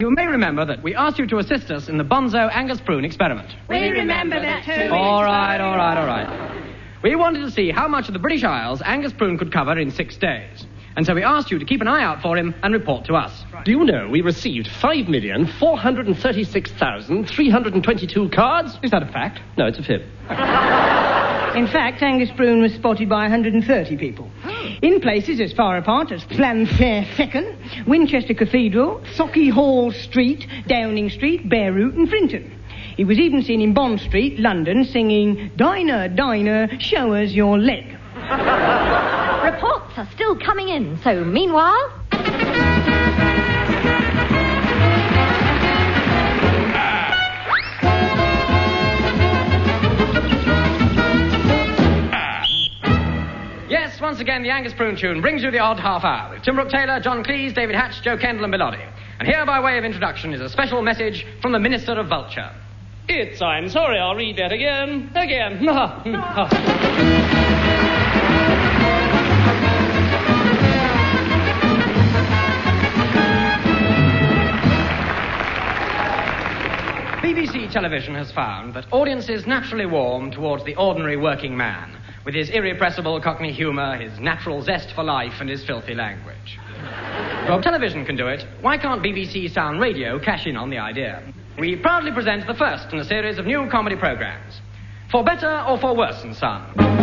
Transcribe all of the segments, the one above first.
You may remember that we asked you to assist us in the Bonzo Angus Prune experiment. We remember that too. All right. We wanted to see how much of the British Isles Angus Prune could cover in 6 days. And so we asked you to keep an eye out for him and report to us. Do you know we received 5,436,322 cards? Is that a fact? No, it's a fib. In fact, Angus Prune was spotted by 130 people. In places as far apart as Llanfair Fechan, Winchester Cathedral, Sauchiehall Street, Downing Street, Beirut and Frinton. He was even seen in Bond Street, London, singing, "Diner, diner, show us your leg." Reports are still coming in, so meanwhile... Yes, once again, the Angus Prune tune brings you the odd half hour with Tim Brooke-Taylor, John Cleese, David Hatch, Joe Kendall and Bilotti. And here, by way of introduction, is a special message from the Minister of Vulture. I'm sorry, I'll read that again. BBC television has found that audiences naturally warm towards the ordinary working man, with his irrepressible Cockney humour, his natural zest for life, and his filthy language. Well, television can do it. Why can't BBC Sound Radio cash in on the idea? We proudly present the first in a series of new comedy programmes. For Better or For Worse and Son.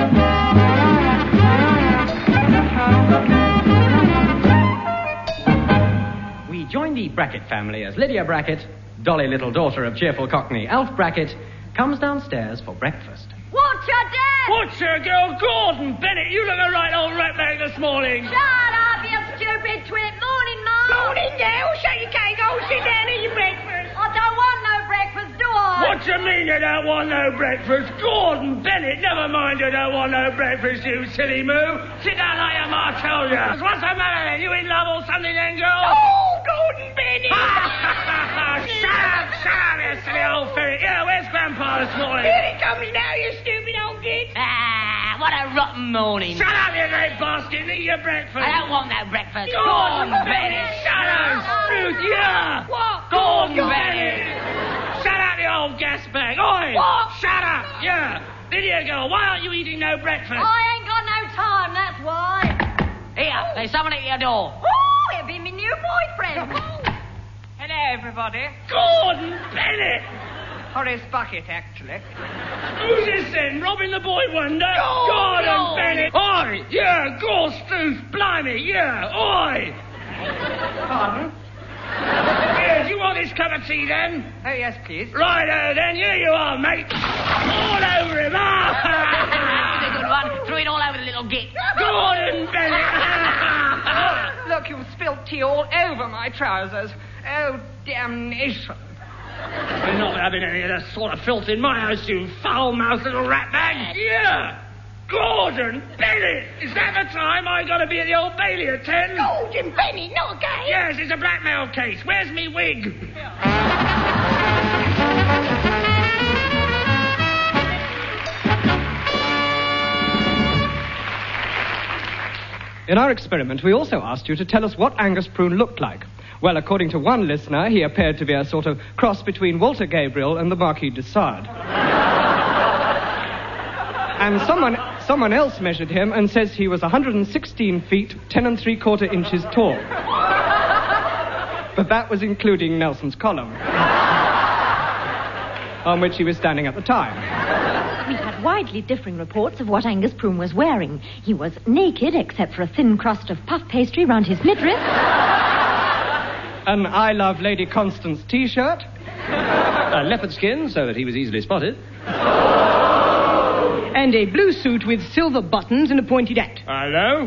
We join the Brackett family as Lydia Brackett, dolly little daughter of cheerful Cockney Alf Brackett, comes downstairs for breakfast. What's your dad? What's your girl, Gordon Bennett? You look a right old ratbag this morning. Shut up, you stupid twit. Morning, Mum. Morning, Dale. Shut your cake. Go sit down and eat your breakfast. I don't want no breakfast, do I? What do you mean you don't want no breakfast? Gordon Bennett, never mind you don't want no breakfast, you silly moo. Sit down like your ma told you. What's the matter then? You in love or something then, girl? Oh, Gordon Bennett. Shut up, you silly old ferret. Yeah, where's Grandpa this morning? Here it comes now, you stupid old git. What a rotten morning. Shut up, you great basket, and eat your breakfast. I don't want no breakfast. Gordon Bennett, shut up, Ruth, yeah. What? Gordon Bennett. Shut up, you old gas bag. Oi. What? Shut up, yeah. Lydia girl, why aren't you eating no breakfast? I ain't got no time, that's why. Here, there's someone at your door. Oh, it'll be my new boyfriend. Hello, everybody. Gordon Bennett. Horace Bucket, actually. Who's this then? Robin the Boy Wonder? Gordon Bennett. Oi, yeah, Gorse Truth, blimey, yeah, oi. Pardon? Yeah, do you want this cup of tea then? Oh, yes, please. Righto then, here you are, mate. All over him, That's a good one. Threw it all over the little git. Gordon Bennett. Look, you've spilt tea all over my trousers. Oh, damnation. You're not having any of that sort of filth in my house, you foul-mouthed little ratbag. Yeah. Gordon Bennett. Is that the time I got to be at the Old Bailey at 10? Gordon Bennett, not again. Yes, it's a blackmail case. Where's me wig? In our experiment, we also asked you to tell us what Angus Prune looked like. Well, according to one listener, he appeared to be a sort of cross between Walter Gabriel and the Marquis de Sade. And someone else measured him and says he was 116 feet, 10 3/4 inches tall. But that was including Nelson's column, on which he was standing at the time. We had widely differing reports of what Angus Prune was wearing. He was naked, except for a thin crust of puff pastry round his midriff. An I Love Lady Constance T-shirt. Leopard skin, so that he was easily spotted. And a blue suit with silver buttons and a pointed hat. Hello?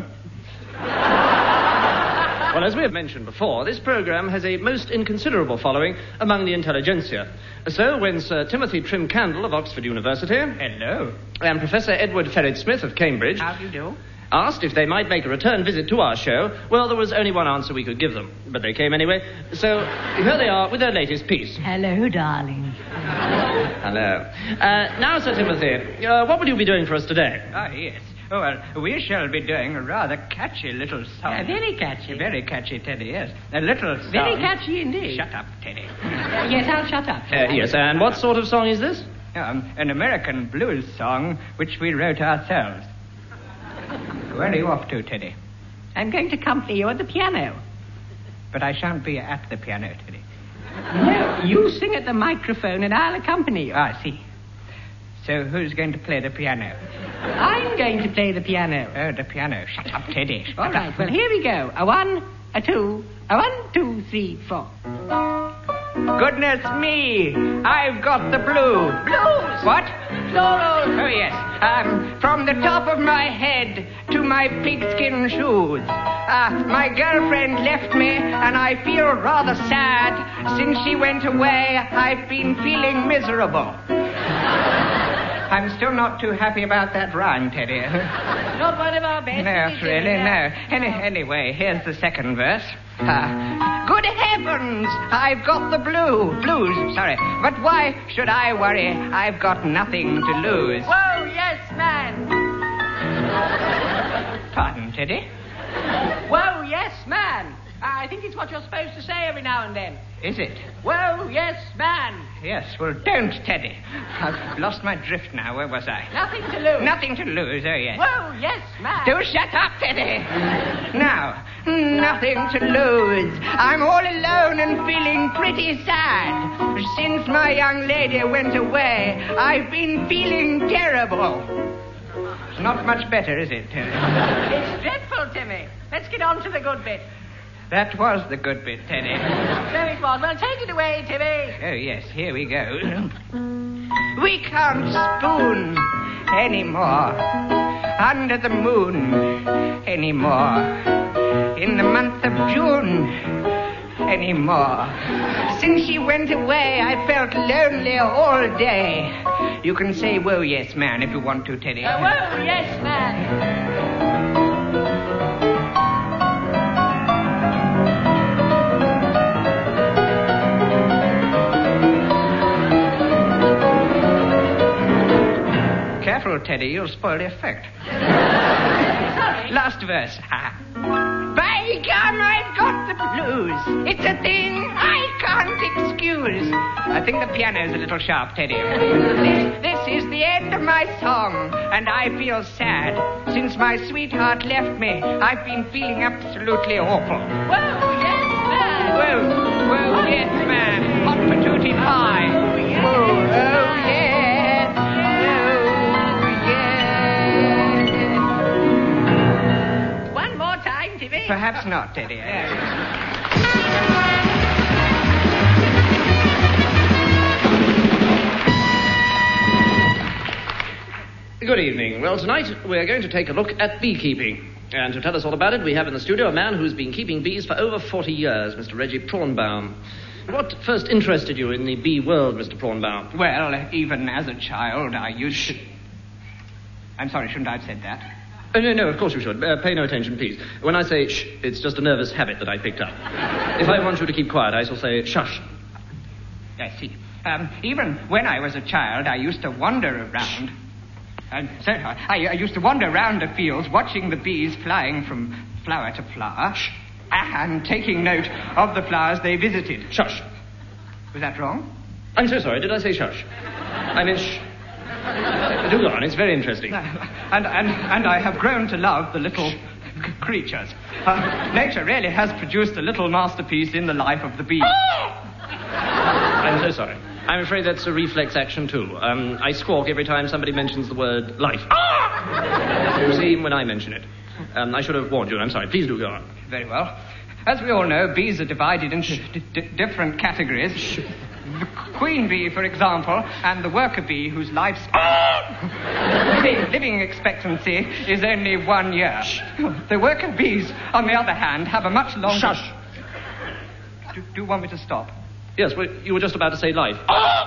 Well, as we have mentioned before, this programme has a most inconsiderable following among the intelligentsia. So, when Sir Timothy Trimcandle of Oxford University... Hello. And Professor Edward Ferret-Smith of Cambridge... How do you do? asked if they might make a return visit to our show, well, there was only one answer we could give them. But they came anyway. So, here they are with their latest piece. Hello, darling. Hello. Now, Sir Timothy, what will you be doing for us today? Ah, yes. Oh, well, we shall be doing a rather catchy little song. Yeah, very catchy. Very catchy, Teddy, yes. A little song. Very catchy indeed. Shut up, Teddy. Yes, I'll shut up. Yes, and what sort of song is this? An American blues song which we wrote ourselves. Where are you off to, Teddy? I'm going to accompany you at the piano. But I shan't be at the piano, Teddy. No, you sing at the microphone and I'll accompany you. I see. So who's going to play the piano? I'm going to play the piano. Oh, the piano. Shut up, Teddy. Shut All up. right, well, here we go. A 1, a 2, a 1, 2, 3, 4. Goodness me, I've got the blues. Blues! What? Blues! Oh, yes. From the top of my head to my pigskin shoes. My girlfriend left me, and I feel rather sad. Since she went away, I've been feeling miserable. I'm still not too happy about that rhyme, Teddy. Not one of our best. No, really, no. Anyway, here's the second verse. Good heavens, I've got the blues, sorry. But why should I worry? I've got nothing to lose. Whoa, yes, man. Pardon, Teddy? Whoa, yes, man. I think it's what you're supposed to say every now and then. Is it? Whoa, yes, man. Yes, well, don't, Teddy. I've lost my drift now. Where was I? Nothing to lose. Nothing to lose, oh, yes. Whoa, yes, man. Do shut up, Teddy. Now, nothing to lose. I'm all alone and feeling pretty sad. Since my young lady went away, I've been feeling terrible. It's not much better, is it? It's dreadful, Timmy. Let's get on to the good bit. That was the good bit, Teddy. So it was. Well, take it away, Timmy. Oh, yes, here we go. We can't spoon anymore under the moon anymore in the month of June anymore. Since she went away, I felt lonely all day. You can say, whoa, yes, man, if you want to, Teddy. Whoa, yes, man. Careful, Teddy, you'll spoil the effect. Sorry. Last verse. By gum, I've got the blues. It's a thing I can't excuse. I think the piano's a little sharp, Teddy. This is the end of my song, and I feel sad. Since my sweetheart left me, I've been feeling absolutely awful. Whoa, yes, man. Whoa, yes, man. Hot patootie pie. Whoa, oh, yes. Perhaps not, Teddy. Good evening. Well, tonight we're going to take a look at beekeeping. And to tell us all about it, we have in the studio a man who's been keeping bees for over 40 years, Mr. Reggie Prawnbaum. What first interested you in the bee world, Mr. Prawnbaum? Well, even as a child, I used to... I'm sorry, shouldn't I have said that? No, of course you should. Pay no attention, please. When I say shh, it's just a nervous habit that I picked up. If I want you to keep quiet, I shall say shush. I see. Even when I was a child, I used to wander around. I used to wander around the fields, watching the bees flying from flower to flower, and taking note of the flowers they visited. Shush. Was that wrong? I'm so sorry. Did I say shush? I meant shh. Do go on. It's very interesting. And I have grown to love the little creatures. Nature really has produced a little masterpiece in the life of the bee. I'm so sorry. I'm afraid that's a reflex action, too. I squawk every time somebody mentions the word life. You see, even when I mention it. I should have warned you. I'm sorry. Please do go on. Very well. As we all know, bees are divided into different categories. The queen bee, for example, and the worker bee, whose life's living expectancy is only 1 year. The worker bees, on the other hand, have a much longer... Shush. Do you want me to stop? Yes, well, you were just about to say life.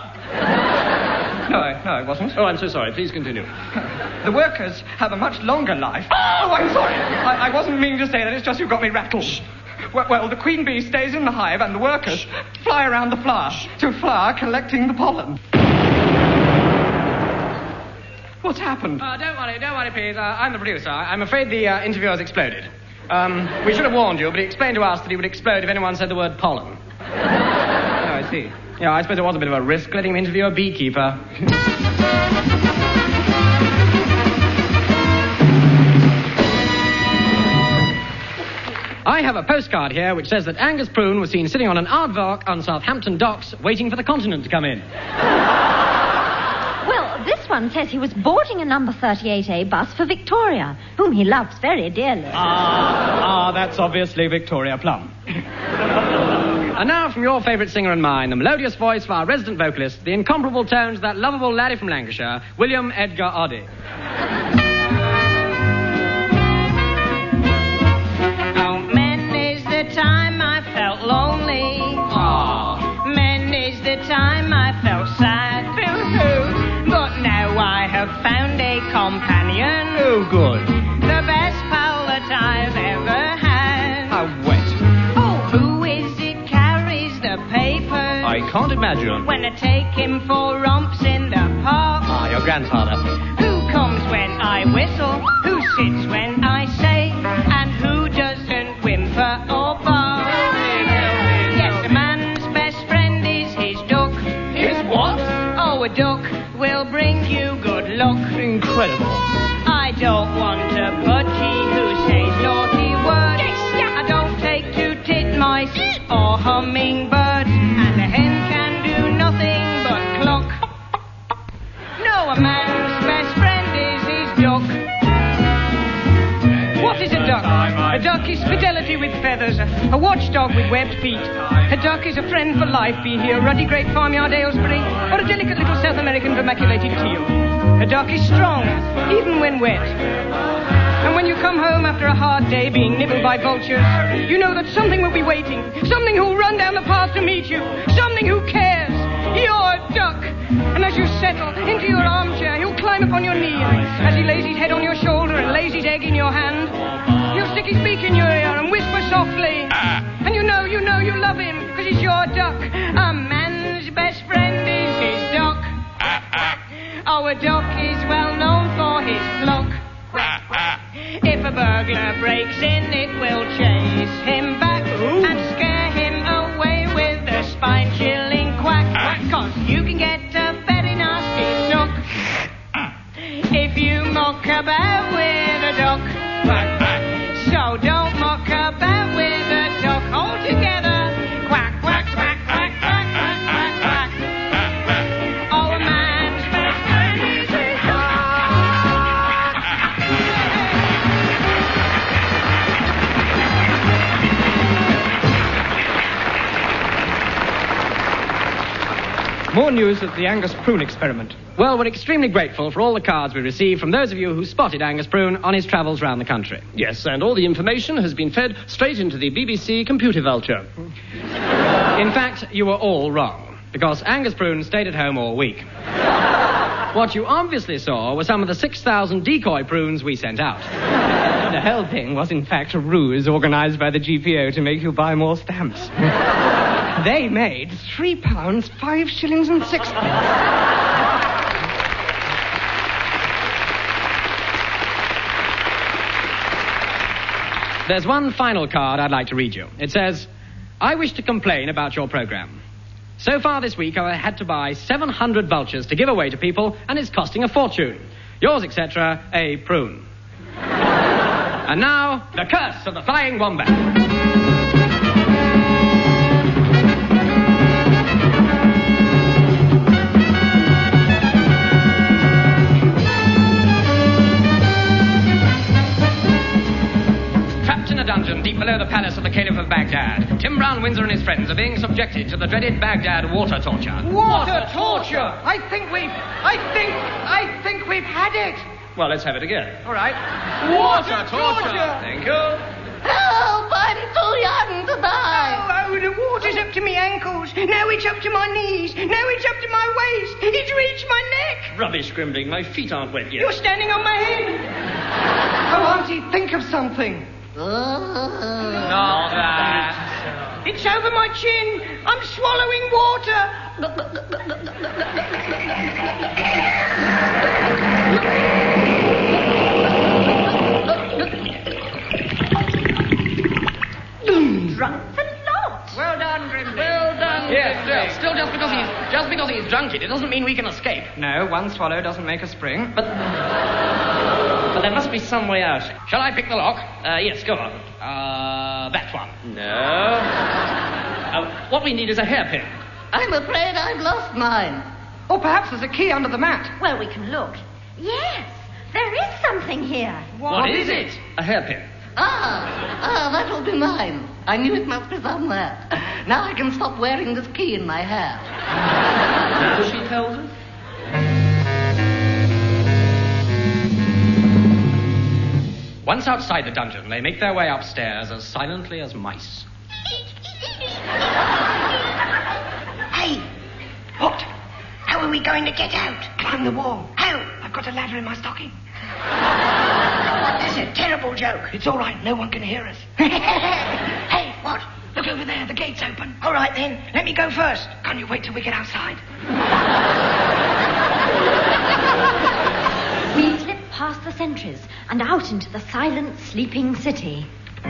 No, I wasn't. Oh, I'm so sorry. Please continue. The workers have a much longer life. Oh, I'm sorry. I wasn't meaning to say that. It's just you got me rattled. Well, the queen bee stays in the hive and the workers fly around the flower to flower collecting the pollen. What's happened? Don't worry, please. I'm the producer. I'm afraid the interview has exploded. We should have warned you, but he explained to us that he would explode if anyone said the word pollen. Oh, I see. Yeah, I suppose it was a bit of a risk letting him interview a beekeeper. I have a postcard here which says that Angus Prune was seen sitting on an aardvark on Southampton docks waiting for the continent to come in. Well, this one says he was boarding a number 38A bus for Victoria, whom he loves very dearly. That's obviously Victoria Plum. And now from your favourite singer and mine, the melodious voice of our resident vocalist, the incomparable tones of that lovable laddie from Lancashire, William Edgar Oddie. Time I felt lonely. Many's the time I felt sad. But now I have found a companion. Oh, good. The best pal that I've ever had. How wet. Oh, who is it carries the papers? I can't imagine. When I take him for romps in the park. Your grandfather. Who comes when I whistle? Who sits when I say? And who doesn't whimper or bark? Yes, a man's best friend is his duck. His what? Oh, a duck will bring you good luck. Incredible. I don't want a budgie who says naughty words. I don't take to titmice or hummingbirds. And a hen can do nothing but cluck. No, a man's best friend is his duck. What is a duck? A duck is fidelity with feathers, a watchdog with webbed feet. A duck is a friend for life, be he a ruddy great farmyard Aylesbury or a delicate little South American vermaculated teal. A duck is strong, even when wet. And when you come home after a hard day being nibbled by vultures, you know that something will be waiting, something who'll run down the path to meet you, something who cares. You're a duck. And as you settle into your armchair, he'll climb upon your knee. As he lays his head on your shoulder and lays his egg in your hand, he'll stick his beak in your ear and whisper softly. And you know you love him, because he's your duck. A man's best friend is his duck. Oh, a duck is well known for his pluck. If a burglar breaks in, it will chase him back and scare him away with a spine-chilling quack. 'Cause you can get a very nasty suck if you muck about with a duck. So don't muck about with a duck altogether. Quack, quack, quack, quack, quack, quack, quack, quack. Oh, a man's best friend is his duck. More news of the Angus Prune experiment. Well, we're extremely grateful for all the cards we received from those of you who spotted Angus Prune on his travels around the country. Yes, and all the information has been fed straight into the BBC computer vulture. In fact, you were all wrong, because Angus Prune stayed at home all week. What you obviously saw were some of the 6,000 decoy prunes we sent out. The whole thing was, in fact, a ruse organised by the GPO to make you buy more stamps. They made £3, 5 shillings and 6pence. There's one final card I'd like to read you. It says, I wish to complain about your programme. So far this week, I've had to buy 700 vultures to give away to people, and it's costing a fortune. Yours, etc., A. Prune. And now, the curse of the Flying Wombat. Dungeon deep below the palace of the Caliph of Baghdad, Tim Brown Windsor and his friends are being subjected to the dreaded Baghdad water torture. Water torture! I think we've had it. Well, let's have it again. All right. Water torture! Thank you. Help! I'm too young to die. Oh, the water's up to my ankles. Now it's up to my knees. Now it's up to my waist. It's reached my neck. Rubbish, Grimling. My feet aren't wet yet. You're standing on my head. Oh, Auntie, think of something. Not that. It's over my chin. I'm swallowing water. Yes, still just because he's drunk it doesn't mean we can escape. No, one swallow doesn't make a spring. But there must be some way out. Shall I pick the lock? Yes, go on. That one. No. What we need is a hairpin. I'm afraid I've lost mine. Or perhaps there's a key under the mat. Well, we can look. Yes, there is something here. What is it? A hairpin. That'll be mine. I knew it must be somewhere. Now I can stop wearing this key in my hair. Now she tells us. Once outside the dungeon, they make their way upstairs as silently as mice. Hey! What? How are we going to get out? Climb the wall. How? I've got a ladder in my stocking. That's a terrible joke. It's all right. No one can hear us. Hey, what? Look over there. The gate's open. All right, then. Let me go first. Can't you wait till we get outside? We slip past the sentries and out into the silent, sleeping city.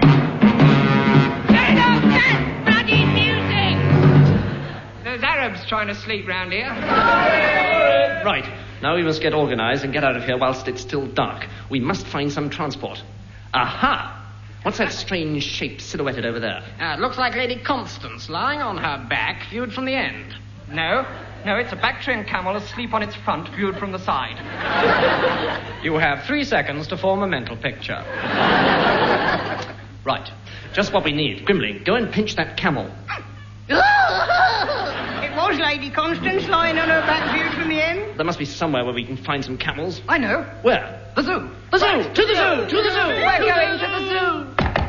Turn off that bloody music! There's Arabs trying to sleep round here. Right. Now we must get organised and get out of here whilst it's still dark. We must find some transport. Aha! What's that strange shape silhouetted over there? It looks like Lady Constance lying on her back, viewed from the end. No, it's a Bactrian camel asleep on its front, viewed from the side. You have 3 seconds to form a mental picture. Right. Just what we need. Grimling, go and pinch that camel. It was Lady Constance lying on her back, viewed from the end. There must be somewhere where we can find some camels. I know. Where? The zoo. The zoo! To the zoo! To the zoo! We're going to the zoo.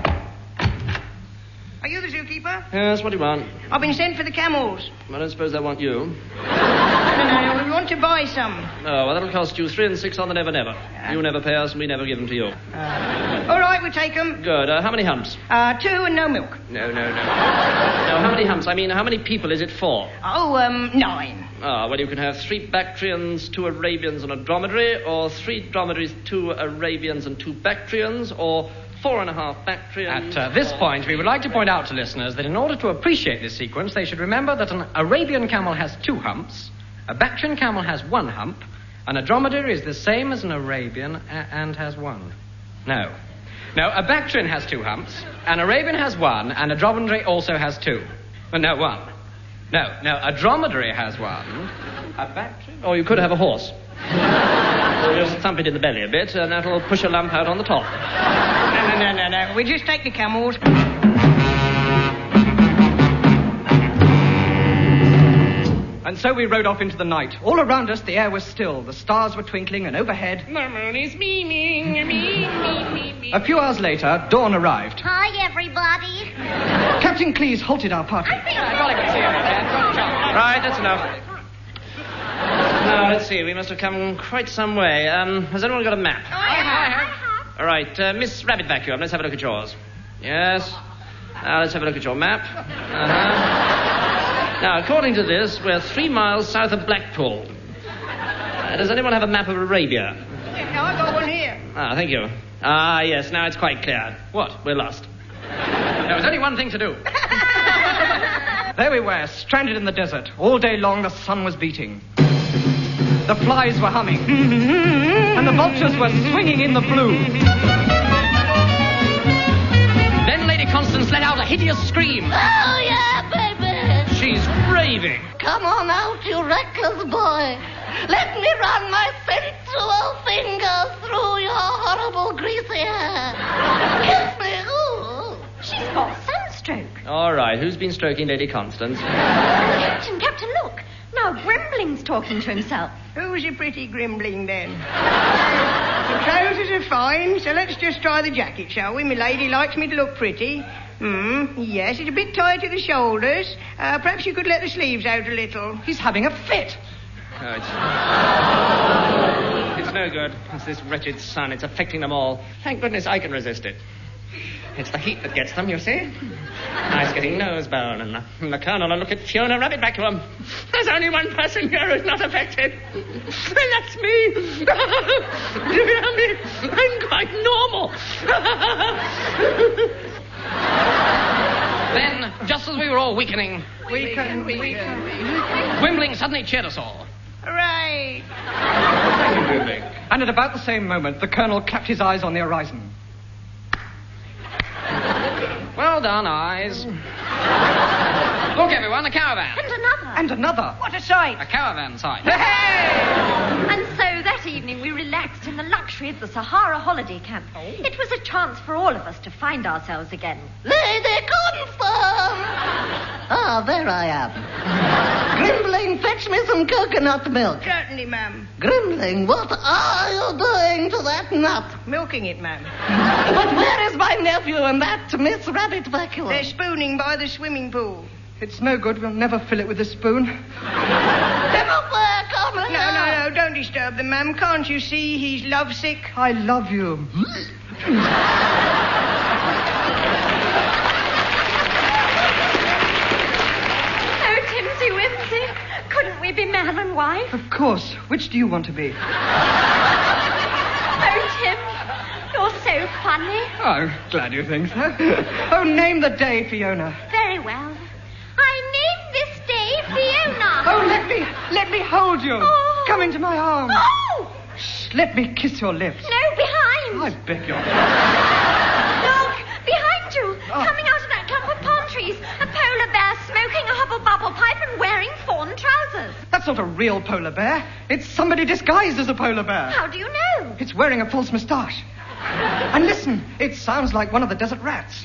Are you the zookeeper? Yes, what do you want? I've been sent for the camels. I don't suppose they want you. No, we want to buy some. Oh, well, that'll cost you 3 and 6 on the never. You never pay us, and we never give them to you. All right, we'll take them. Good. How many humps? 2 and no milk. No. No, how many humps? I mean, how many people is it for? 9. Well, you can have 3 Bactrians, 2 Arabians, and a dromedary, or 3 dromedaries, 2 Arabians, and 2 Bactrians, or 4.5 Bactrians. At this point, we would like to point out to listeners that in order to appreciate this sequence, they should remember that an Arabian camel has 2 humps, a Bactrian camel has 1 hump, and a dromedary is the same as an Arabian and has 1. No, a Bactrian has 2 humps, an Arabian has 1, and a dromedary also has 2. 1. No, a dromedary has 1. A Bactrian? Or you could have a horse. We'll just thump it in the belly a bit, and that'll push a lump out on the top. No. We just take the camels. And so we rode off into the night. All around us, the air was still. The stars were twinkling, and overhead... The moon is beaming. A few hours later, dawn arrived. Hi, everybody. Captain Cleese halted our party. Right, that's enough. Now, let's see. We must have come quite some way. Has anyone got a map? I have. All right, Miss Rabbit Vacuum, let's have a look at yours. Yes. Now, let's have a look at your map. Now, according to this, we're 3 miles south of Blackpool. Does anyone have a map of Arabia? No, I've got one here. Thank you. Yes, now it's quite clear. What? We're lost. There was only one thing to do. There we were, stranded in the desert. All day long, the sun was beating. The flies were humming. And the vultures were swinging in the blue. Then Lady Constance let out a hideous scream. Oh, yeah, baby. She's raving. Come on out, you reckless boy. Let me run my sensual fingers through your horrible greasy hair. Kiss me. Ooh. She's got sunstroke. All right, who's been stroking Lady Constance? Captain, look. Now Grimbling's talking to himself. Who's a pretty Grimbling, then? The trousers are fine, so let's just try the jacket, shall we? My lady likes me to look pretty. Yes, it's a bit tight at the shoulders. Perhaps you could let the sleeves out a little. He's having a fit. Oh, it's no good. It's this wretched sun. It's affecting them all. Thank goodness I can resist it. It's the heat that gets them, you see. Nice getting nose bone, and the Colonel, and look at Fiona Rabbit Vacuum. There's only one person here who's not affected. And that's me. I'm quite normal. Then, just as we were all weakening, Wimbling suddenly cheered us all. Hooray! And at about the same moment, the Colonel clapped his eyes on the horizon. Well done, eyes. Look, everyone, a caravan. And another. What a sight! A caravan sight. And so that evening we relaxed in the luxury of the Sahara holiday camp. It was a chance for all of us to find ourselves again. Lady Confirm! Ah, there I am. Grimbling, fetch me some coconut milk. Certainly, ma'am. Grimbling, what are you doing to that nut? Milking it, ma'am. But where is my nephew and that Miss Rabbit vacuum? They're spooning by the swimming pool. It's no good. We'll never fill it with a spoon. Them up there, come here. No, don't disturb them, ma'am. Can't you see he's lovesick? I love you. Oh, Timsy Wimsy, couldn't we be man and wife? Of course. Which do you want to be? Oh, Tim, you're so funny. Oh, I'm glad you think so. Oh, name the day, Fiona. Very well. I name this day Fiona. Oh, let me hold you. Oh. Come into my arms. Oh! Shh, let me kiss your lips. No, behind. I beg your... Look, behind you, coming out of that clump of palm trees, a polar bear smoking a hubble-bubble pipe and wearing fawn trousers. That's not a real polar bear. It's somebody disguised as a polar bear. How do you know? It's wearing a false moustache. And listen, it sounds like one of the desert rats.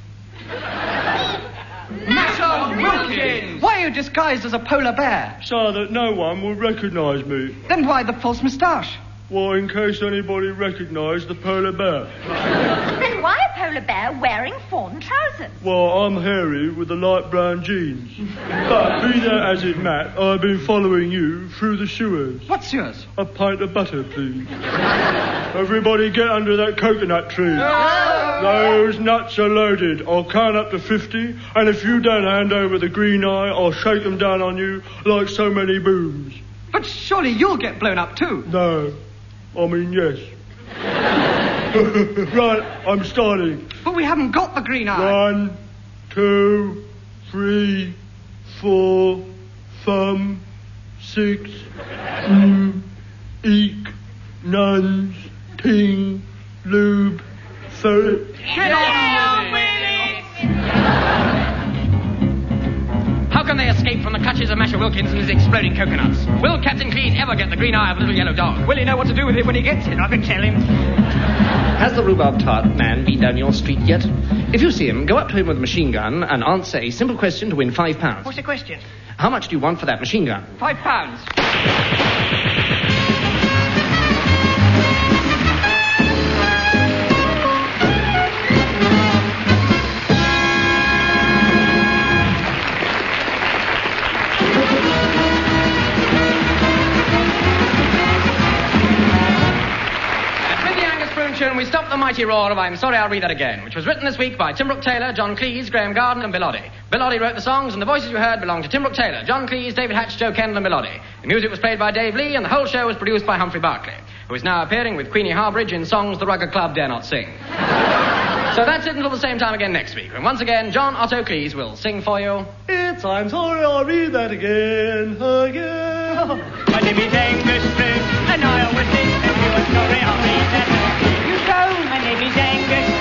Masha Wilkins! Why are you disguised as a polar bear? So that no one will recognise me. Then why the false moustache? Well, in case anybody recognised the polar bear. Then why a polar bear wearing fawn trousers? Well, I'm hairy with the light brown jeans. But be that as it might, I've been following you through the sewers. What's yours? A pint of butter, please. Everybody get under that coconut tree. Those nuts are loaded. I'll count up to 50, and if you don't hand over the green eye, I'll shake them down on you like so many booms. But surely you'll get blown up too. No. I mean, yes. Right, I'm starting. But we haven't got the green eye. 1, 2, 3, 4, 5, 6, eek, nuns, ting, lube, ferret. How can they escape from the clutches of Masha Wilkins and his exploding coconuts? Will Captain Cleese ever get the green eye of a little yellow dog? Will he know what to do with it when he gets it? I can tell him. Has the rhubarb tart man been down your street yet? If you see him, go up to him with a machine gun and answer a simple question to win £5. What's the question? How much do you want for that machine gun? £5. We stopped the mighty roar of I'm Sorry I'll Read That Again, which was written this week by Tim Brooke Taylor, John Cleese, Graham Garden and Bill Oddie. Bill Oddie wrote the songs, and the voices you heard belonged to Tim Brooke Taylor, John Cleese, David Hatch, Joe Kendall and Bill Oddie. The music was played by Dave Lee, and the whole show was produced by Humphrey Barclay, who is now appearing with Queenie Harbridge in songs the Rugger Club dare not sing. So that's it until the same time again next week, when once again John Otto Cleese will sing for you. It's I'm Sorry I'll Read That Again. My name is Angus Broom, and I always think that you are sorry I'll read that. You go, my name is Angus